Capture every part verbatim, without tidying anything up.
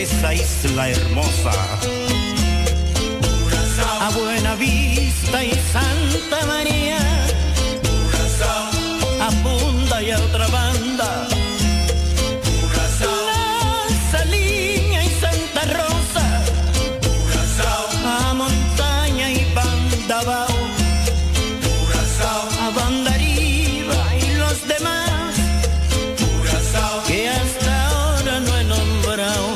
esa isla hermosa. A Buena Vista y Santa María, a Punta y a otra banda, La Saliña y Santa Rosa, a Montaña y Bandabao, a Bandariva y los demás que hasta ahora no he nombrado.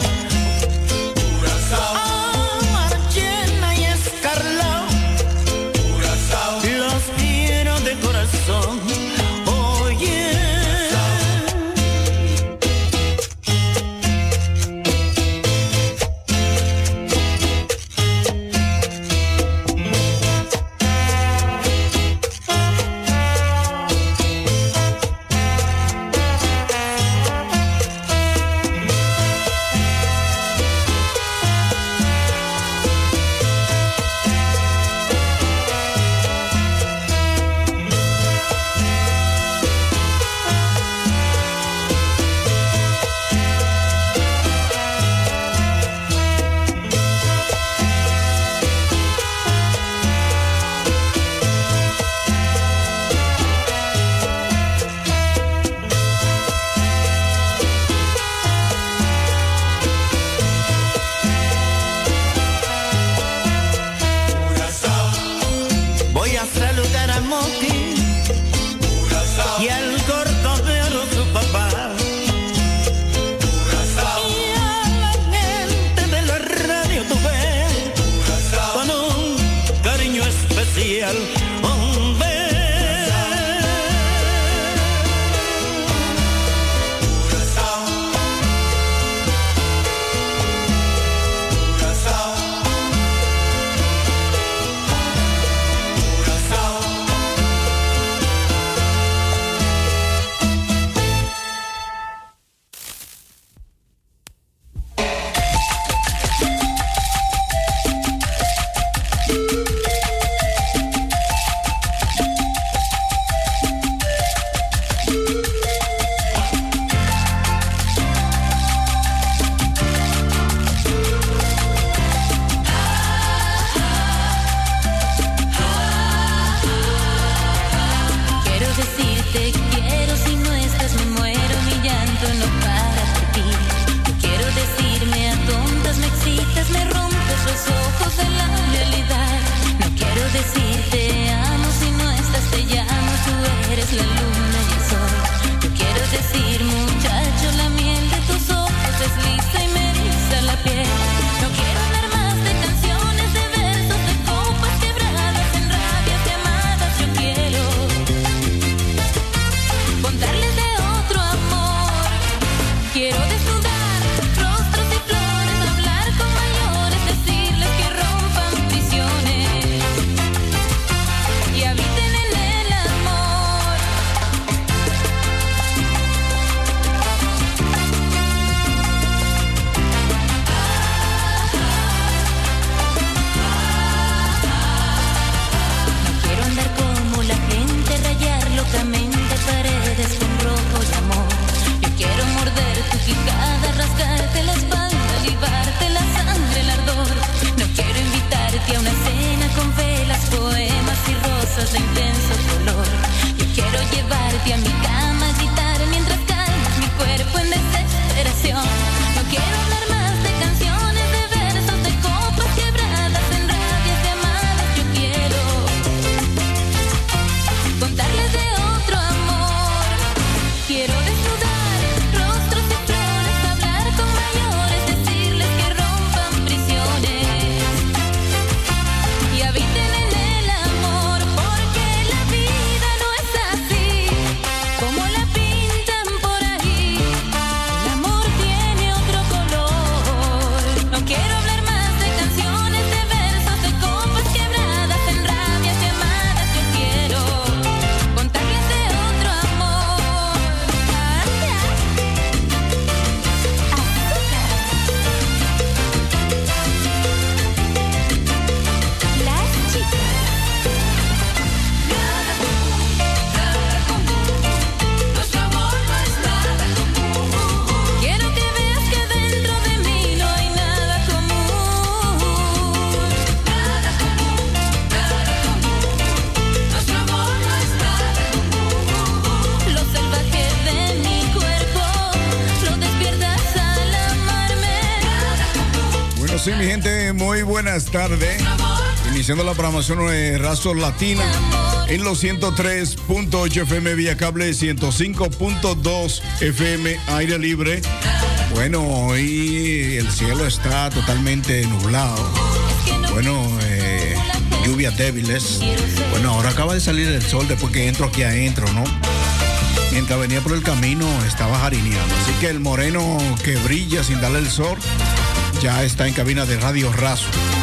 sí, mi gente, muy buenas tardes. Iniciando la programación de Razón Latina en los ciento tres punto ocho F M vía cable, ciento cinco punto dos F M aire libre. Bueno, hoy el cielo está totalmente nublado. Bueno, eh, lluvias débiles. Bueno, ahora acaba de salir el sol después que entro aquí adentro, ¿no? Mientras venía por el camino estaba jarineando. Así que el moreno que brilla sin darle el sol ya está en cabina de Radio Razo.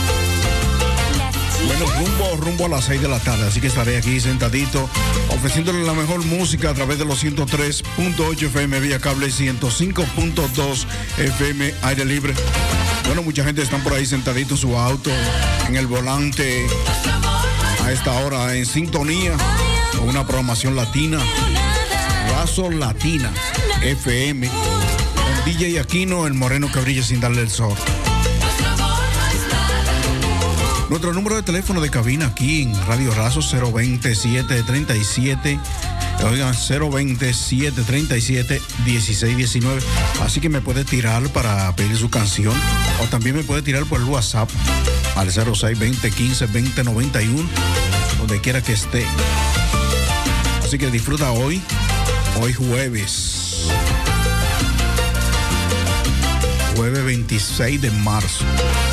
Bueno, rumbo, rumbo a las seis de la tarde. Así que estaré aquí sentadito ofreciéndole la mejor música a través de los ciento tres punto ocho F M vía cable, ciento cinco punto dos F M aire libre. Bueno, mucha gente está por ahí sentadito en su auto, en el volante, a esta hora en sintonía con una programación latina. Razo Latina F M con D J Aquino, el moreno que brilla sin darle el sol. Nuestro número de teléfono de cabina aquí en Radio Razo cero veintisiete treinta y siete, oigan, cero veintisiete treinta y siete dieciséis diecinueve. Así que me puede tirar para pedir su canción o también me puede tirar por el WhatsApp al cero seis veinte quince veinte noventa y uno, donde quiera que esté. Así que disfruta hoy. Hoy jueves, jueves veintiséis de marzo.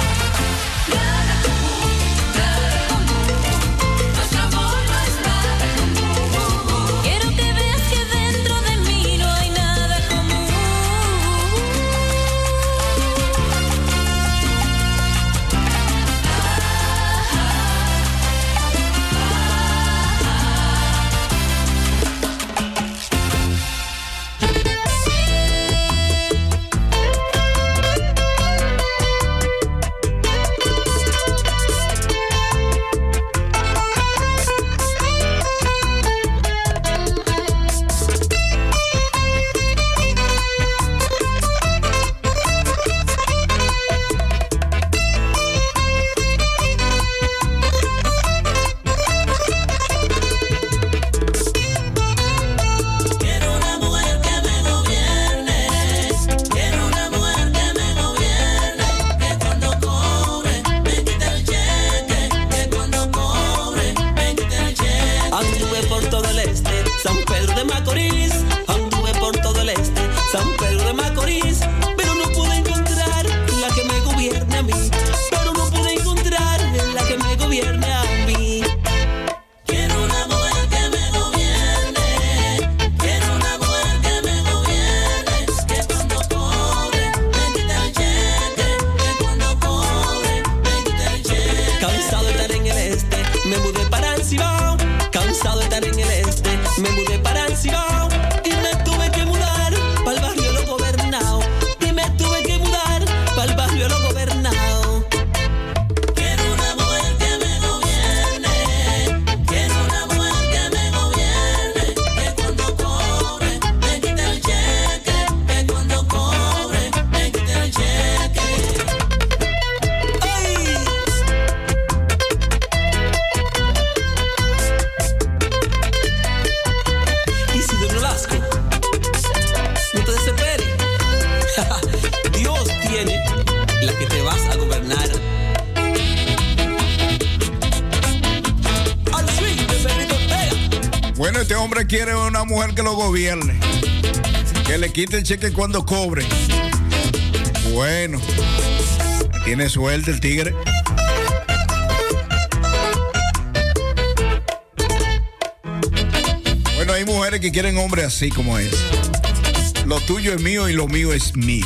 Quiere una mujer que lo gobierne, que le quite el cheque cuando cobre. Bueno, tiene suerte el tigre. Bueno, hay mujeres que quieren hombres así como es. Lo tuyo es mío y lo mío es mío.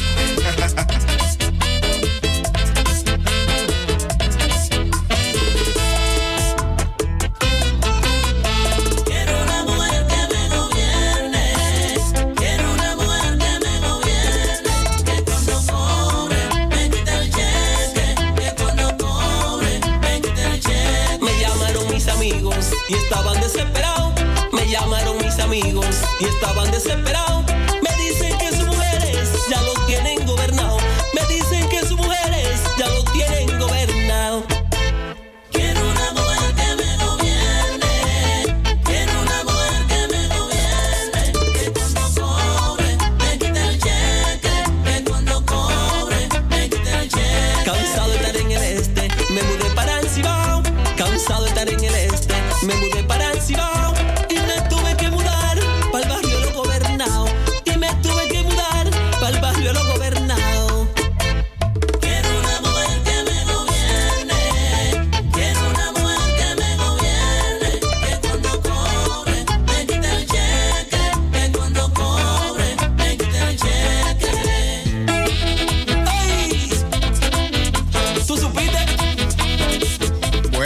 Y estaban desesperados, me llamaron mis amigos y estaban desesperados. Me dicen que sus mujeres ya lo tienen gobernado. Me dicen que sus mujeres ya lo tienen gobernado. Quiero una mujer que me gobierne, quiero una mujer que me gobierne, que cuando cobre me quite el cheque, que cuando cobre me quite el cheque. Cansado de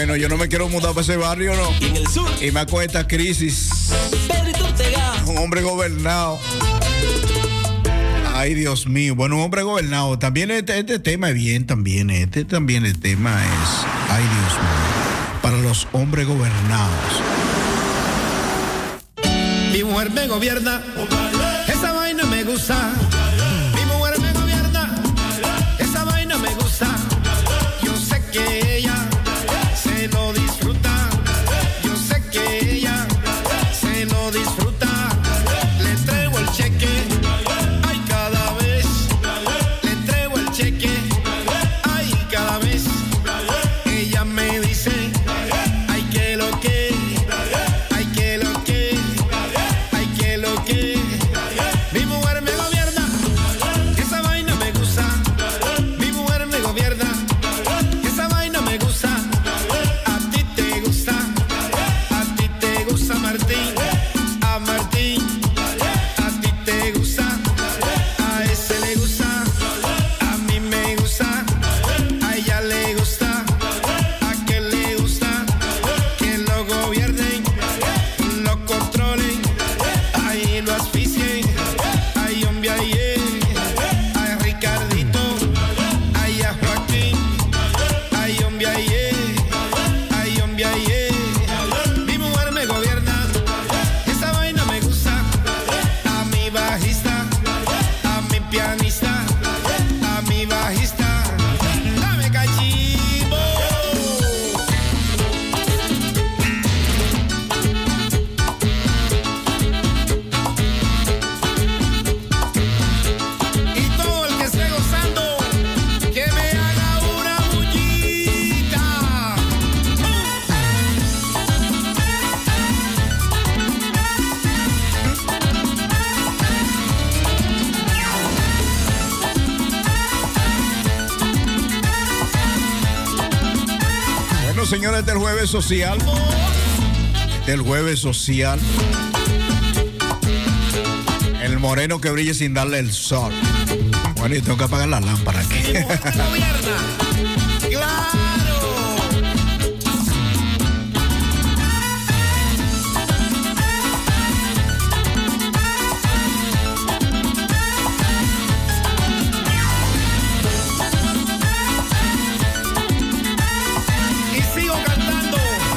Bueno, yo no me quiero mudar para ese barrio, no. Y en el sur. Y me con esta crisis. Pedrito Ortega. Un hombre gobernado. Ay, Dios mío. Bueno, un hombre gobernado. También este, este tema es bien, también. Este también el tema es, ay, Dios mío, para los hombres gobernados. Mi mujer me gobierna. Esa vaina me gusta. Mi mujer me gobierna. Esa vaina me gusta. Yo sé que ella se lo disfruta. Yo sé que ella se lo disfruta. Le traigo el cheque. Ay, cada vez. Le traigo el cheque. Ay, cada vez. Ella me dice. Ay, que lo que. Ay, que lo que. Ay, que lo que. Mi mujer me gobierna. Esa vaina me gusta. Mi mujer me gobierna. Esa vaina me gusta. A ti te gusta. A ti te gusta, Martín. A Martín. A ti te gusta. A ese le gusta. A mí me gusta. A ella le gusta. A aquel le gusta. Que lo gobiernen. Lo controlen. Ahí lo asfixien. Ay, hombre, ay, eh. Ay, Ricardito. Ay, a Joaquín. Ay, hombre, ay, eh. Ay, hombre, ay, eh. Mi mujer me gobierna. Esa vaina me gusta. A mi bajista. A mi pianista. A mi bajista. Dame cachivo. Y todo el que esté gozando, que me haga una bullita. Bueno, señores, del jueves social. Del jueves social. El moreno que brille sin darle el sol. Bueno, y tengo que apagar la lámpara aquí. Mi mujer me gobierna. ¡Claro! Y sigo cantando.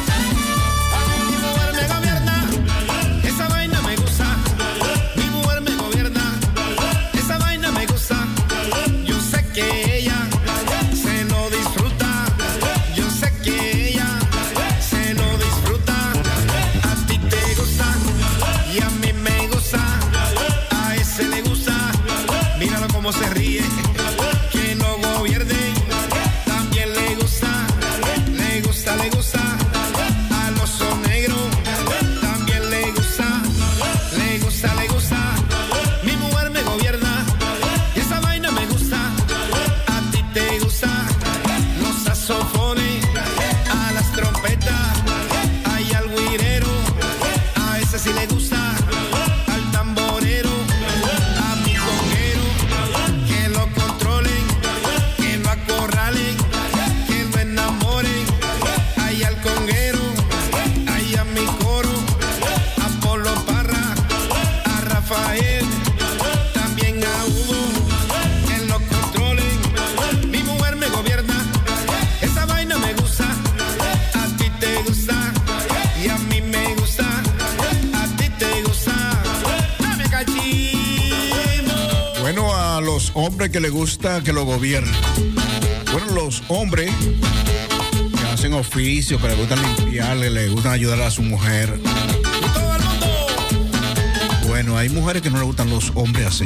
Mi mujer me gobierna. Esa vaina me gusta. Mi mujer me gobierna. Esa vaina me gusta. Yo sé que ella se lo disfruta. Yo sé que ella se lo disfruta. A ti te gusta y a mí me gusta. A ese le gusta. Míralo cómo se ríe. Que no gobierne. También le gusta. Le gusta, le gusta. A los son negros. También le gusta. Le gusta, le gusta. Mi mujer me gobierna. Y esa vaina me gusta. A ti te gusta. Los saxofones. A las trompetas. Hay al güirero. A ese sí le gusta. Al tamborero. A mi conguero. Que lo controlen. Que lo acorralen. Que lo enamoren. Hay al conguero. Hay a mi coro. A Polo Parra. A Rafael. También a Hugo. Que lo controlen. Mi mujer me gobierna. Esa vaina me gusta. A ti te gusta. Y a mí me gusta. A ti te gusta. Dame cachivo. Bueno, a los hombres que les gusta que lo gobiernen. Bueno, los hombres que hacen oficio, que les gusta limpiarle, les gusta ayudar a su mujer. Y todo el mundo. Bueno, hay mujeres que no les gustan los hombres así.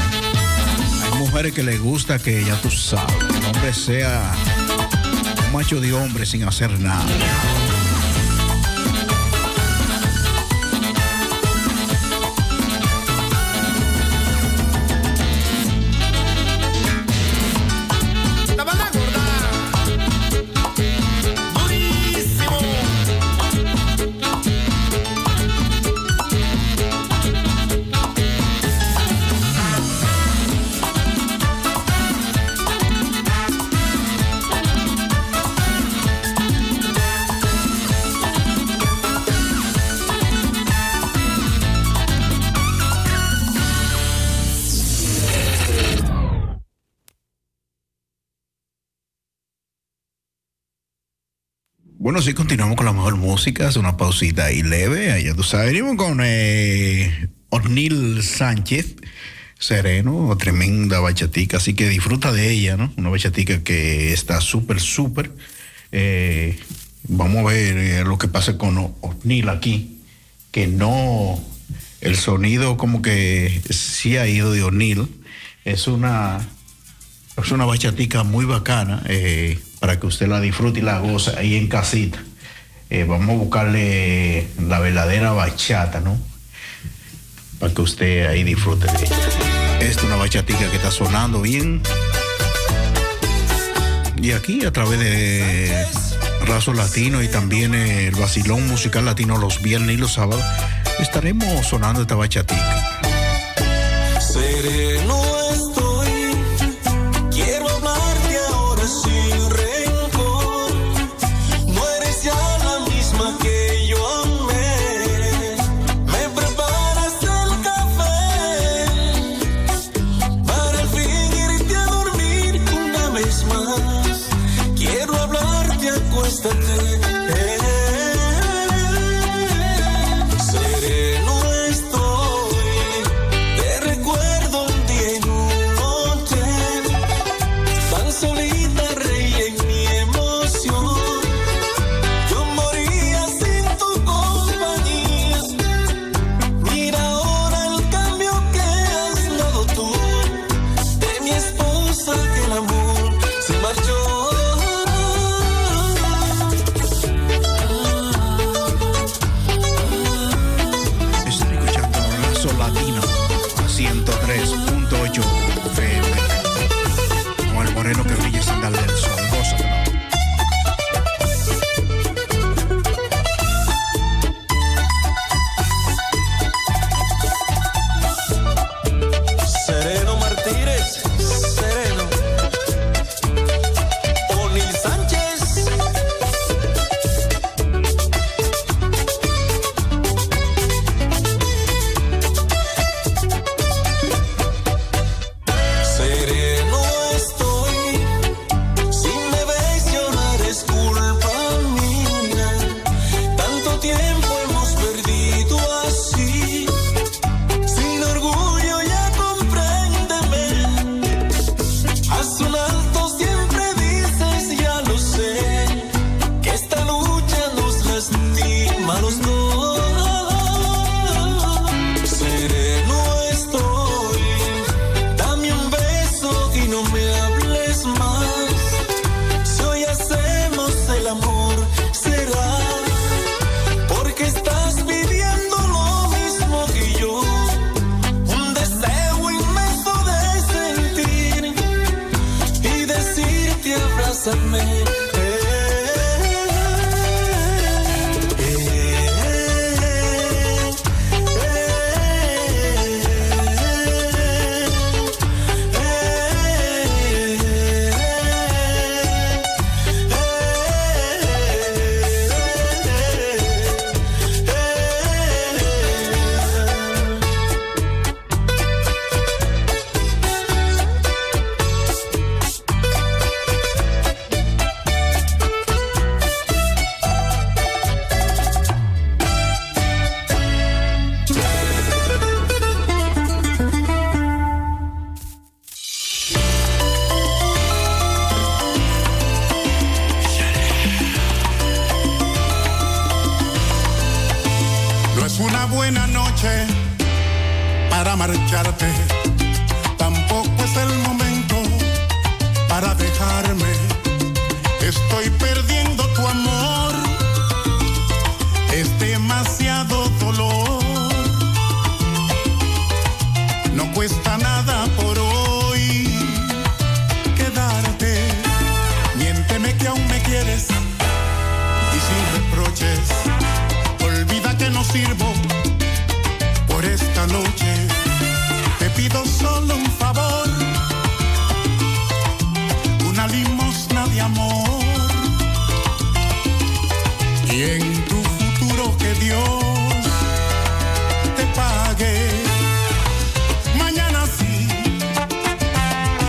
Hay mujeres que les gusta que, ya tú sabes, que el hombre sea un macho de hombre sin hacer nada. La banda gorda. Durísimo. Bueno, sí, continuamos con la mejor música, es una pausita ahí leve, ya tú sabes, venimos con eh, O'Neal Sánchez, Sereno, tremenda bachatica, así que disfruta de ella, ¿no? Una bachatica que está súper, súper, eh, vamos a ver eh, lo que pasa con O'Neal aquí, que no, el sonido como que sí ha ido de O'Neal, es una, es una bachatica muy bacana, eh, para que usted la disfrute y la goce ahí en casita. Eh, vamos a buscarle la verdadera bachata, ¿no? Para que usted ahí disfrute de ella. Esta es una bachatica que está sonando bien. Y aquí a través de Razo Latino y también el Vacilón Musical Latino los viernes y los sábados, estaremos sonando esta bachatica. Sereno estoy, quiero hablarte ahora sin rencor. No eres ya la misma que yo amé. Me preparas el café para al fin irte a dormir una vez más. Quiero hablarte, acuéstate.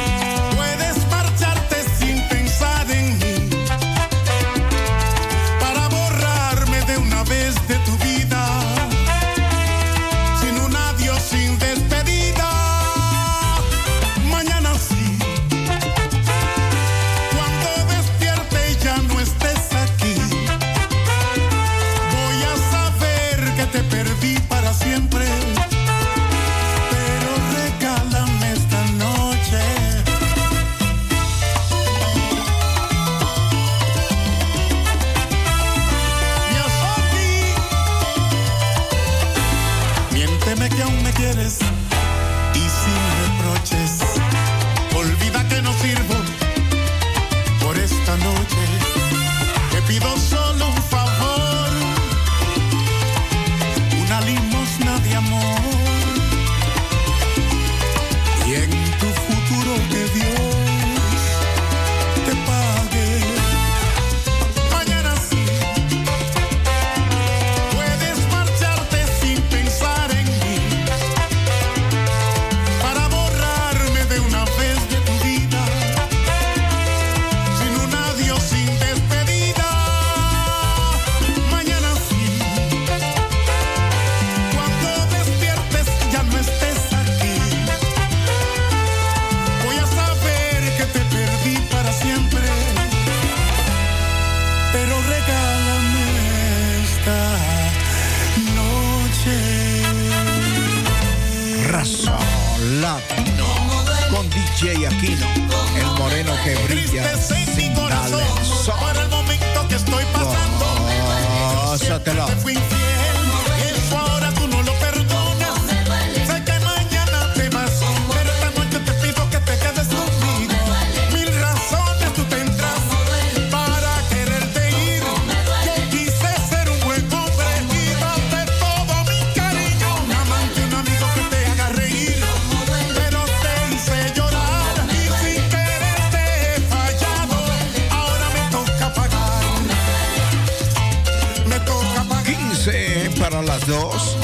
Para las dos.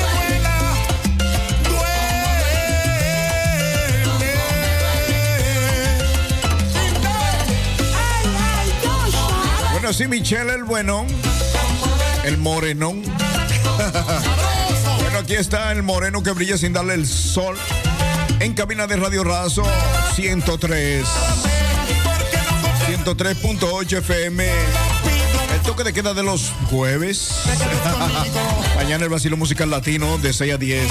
Bueno, sí, Michelle el bueno, el morenón. Bueno, aquí está el moreno que brilla sin darle el sol. En cabina de Radio Razo ciento tres. ciento tres punto ocho F M. El toque de queda de los jueves. Mañana el vacilo musical latino de seis a diez.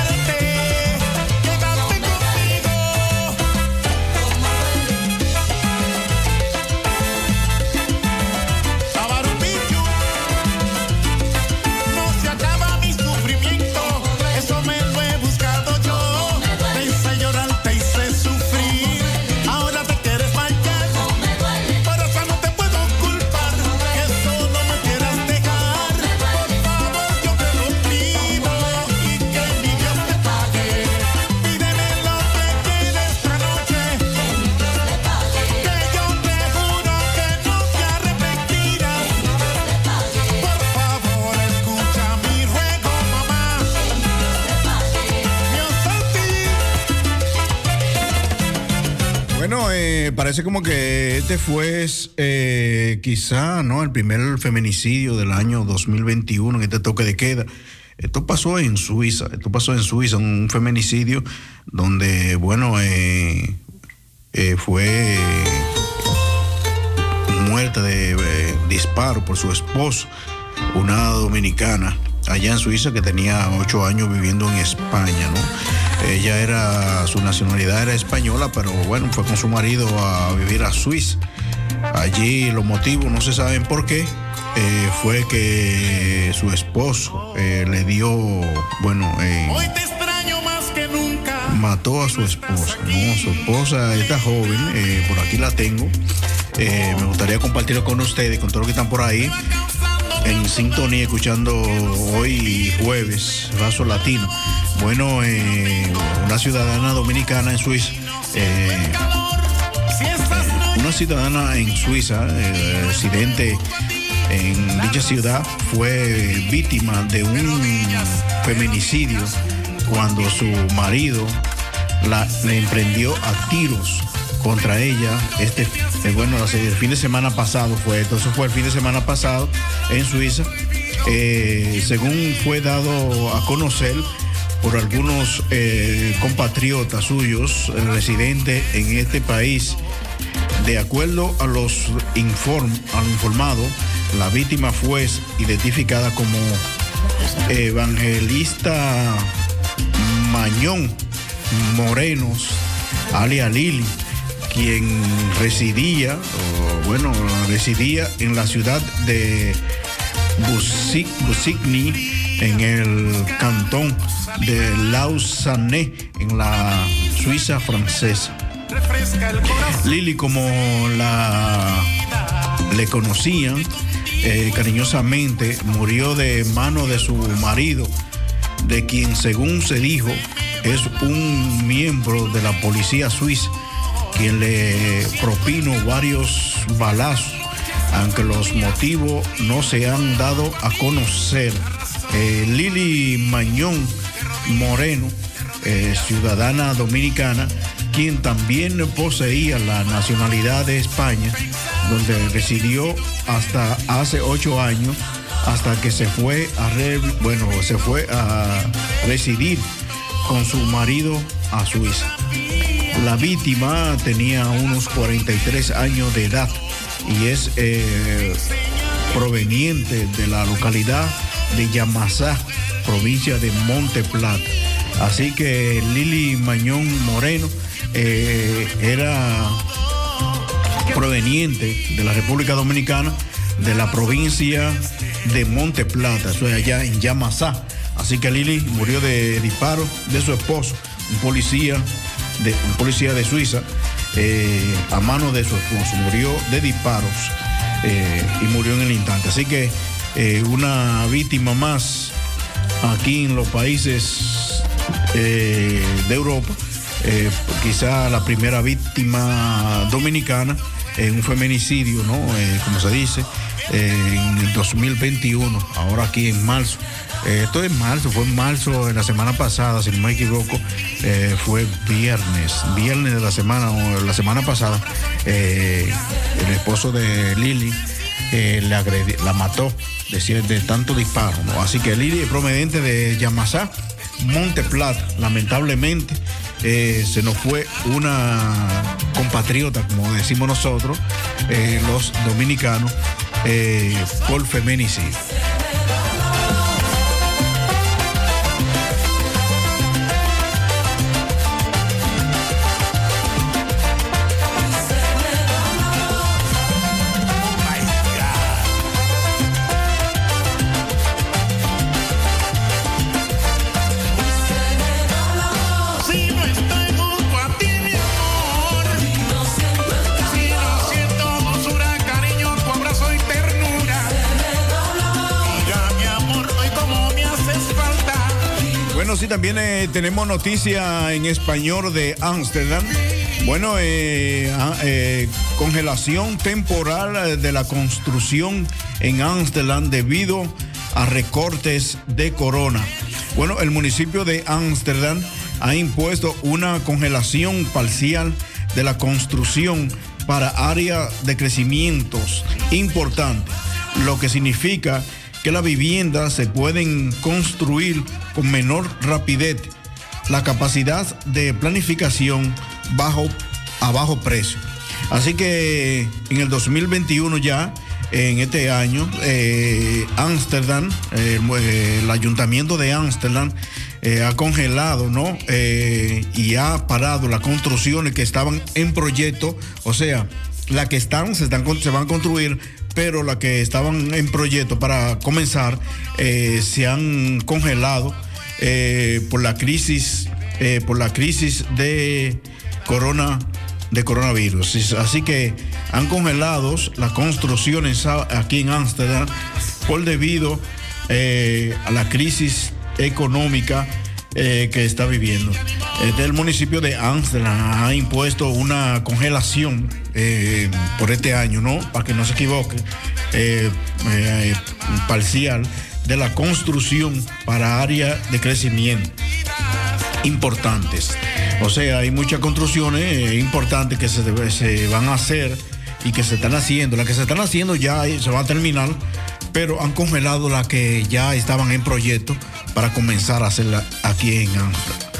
Parece como que este fue eh, quizá no el primer feminicidio del año dos mil veintiuno en este toque de queda. Esto pasó en Suiza, esto pasó en Suiza, un feminicidio donde, bueno, eh, eh, fue muerta de eh, disparo por su esposo, una dominicana, allá en Suiza, que tenía ocho años viviendo en España, ¿no? Ella era, su nacionalidad era española, pero bueno, fue con su marido a vivir a Suiza. Allí los motivos no se saben por qué. Eh, fue que su esposo eh, le dio, bueno, eh, Hoy te extraño más que nunca. mató a su esposa, ¿no? Su esposa, esta joven, eh, por aquí la tengo. Eh, me gustaría compartirlo con ustedes, con todos los que están por ahí en sintonía, escuchando hoy jueves Razo Latino. Bueno, eh, una ciudadana dominicana en Suiza, eh, eh, una ciudadana en Suiza, eh, residente en dicha ciudad, fue víctima de un feminicidio cuando su marido la, le emprendió a tiros contra ella. Este, eh, bueno, el fin de semana pasado fue, entonces fue el fin de semana pasado en Suiza, eh, según fue dado a conocer por algunos eh, compatriotas suyos eh, residentes en este país. De acuerdo a los inform, a lo informado, la víctima fue identificada como Evangelista Mañón Morenos, alias Lili, quien residía, o, bueno, residía en la ciudad de Busigny, en el cantón de Lausanne, en la Suiza francesa. Lili, como la le conocían eh, cariñosamente, murió de mano de su marido, de quien, según se dijo, es un miembro de la policía suiza, quien le propinó varios balazos, aunque los motivos no se han dado a conocer. Eh, Lili Mañón Moreno, eh, ciudadana dominicana, quien también poseía la nacionalidad de España, donde residió hasta hace ocho años, hasta que se fue a re, bueno, se fue a residir con su marido a Suiza. La víctima tenía unos cuarenta y tres años de edad y es eh, proveniente de la localidad de Yamasá, provincia de Monte Plata. Así que Lili Mañón Moreno eh, era proveniente de la República Dominicana, de la provincia de Monte Plata, eso es allá en Yamasá. Así que Lili murió de disparo de su esposo, un policía de, un policía de Suiza, eh, a mano de su esposo. Murió de disparos eh, y murió en el instante. Así que eh, una víctima más aquí en los países eh, de Europa, eh, quizá la primera víctima dominicana en un feminicidio, ¿no? Eh, como se dice, eh, en el dos mil veintiuno, ahora aquí en marzo. Eh, esto es marzo, fue en marzo, en la semana pasada, si no me equivoco, eh, fue viernes, viernes de la semana, o la semana pasada, eh, el esposo de Lili eh, le agredi, la mató de, de tanto disparo, ¿no? Así que Lili es prominente de Yamasá, Monte Plata, lamentablemente. Eh, se nos fue una compatriota, como decimos nosotros, eh, los dominicanos, eh, por feminicidio. Sí, también eh, tenemos noticia en español de Ámsterdam. Bueno, eh, eh, congelación temporal de la construcción en Ámsterdam debido a recortes de corona. Bueno, el municipio de Ámsterdam ha impuesto una congelación parcial de la construcción para áreas de crecimientos importantes, lo que significa que las viviendas se pueden construir con menor rapidez, la capacidad de planificación bajo, a bajo precio. Así que en el dos mil veintiuno ya, en este año, eh, Ámsterdam, eh, el ayuntamiento de Ámsterdam eh, ha congelado, ¿no? Eh, y ha parado las construcciones que estaban en proyecto, o sea, las que están se, están, se van a construir, pero las que estaban en proyecto para comenzar eh, se han congelado eh, por la crisis, eh, por la crisis de corona, de coronavirus. Así que han congelado las construcciones aquí en Ámsterdam por debido eh, a la crisis económica eh, que está viviendo. Este, el municipio de Ámsterdam ha impuesto una congelación eh, por este año, ¿no? Para que no se equivoque, eh, eh, parcial de la construcción para áreas de crecimiento importantes. O sea, hay muchas construcciones eh, importantes que se, se van a hacer y que se están haciendo. Las que se están haciendo ya se van a terminar, pero han congelado las que ya estaban en proyecto para comenzar a hacerla aquí en Ámsterdam.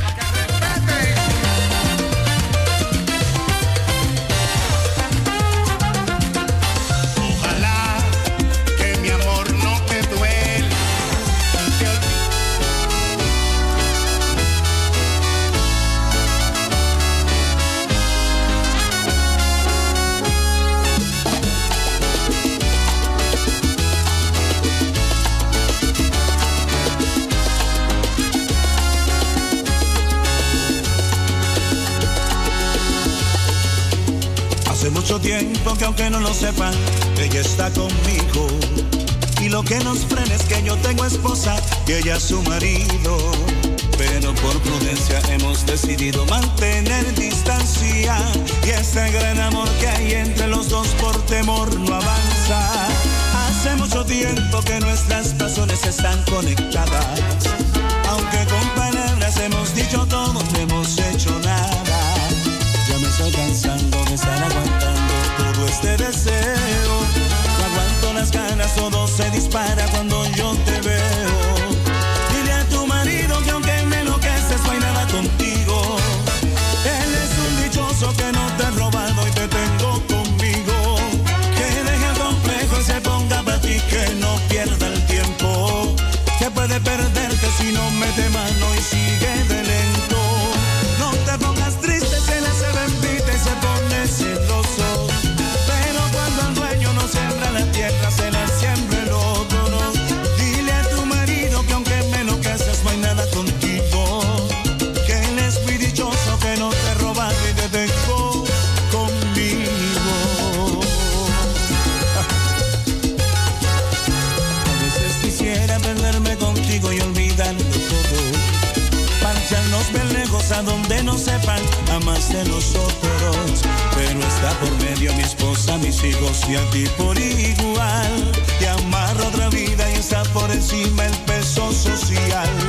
Mucho tiempo que aunque no lo sepan, ella está conmigo. Y lo que nos frena es que yo tengo esposa y ella es su marido. Pero por prudencia hemos decidido mantener distancia. Y ese gran amor que hay entre los dos por temor no avanza. Hace mucho tiempo que nuestras razones están conectadas. Aunque con palabras hemos dicho todo, no hemos hecho nada. Ya me estoy cansando de estar aguantando todo este deseo. No aguanto las ganas, todo se dispara cuando yo te veo. Dile a tu marido que aunque me enloqueces no hay nada contigo. Él es un dichoso que no te ha robado y te tengo conmigo. Que deje el complejo y se ponga para ti, que no pierda el tiempo. Que puede perderte si no mete mano y sigue de lento. No te pongas triste, se le se bendita y se pone celoso. Pero cuando el dueño no siembra la tierra, se la siembra el otro, ¿no? Dile a tu marido que aunque me enloqueces no hay nada contigo. Que él es muy dichoso, que no te roba y te tengo conmigo. A veces quisiera perderme contigo y olvidarlo todo. Marcha lo sepan, jamás de nosotros. Pero está por medio mi esposa, mis hijos y a ti por igual. Te amarro otra vida y está por encima el peso social.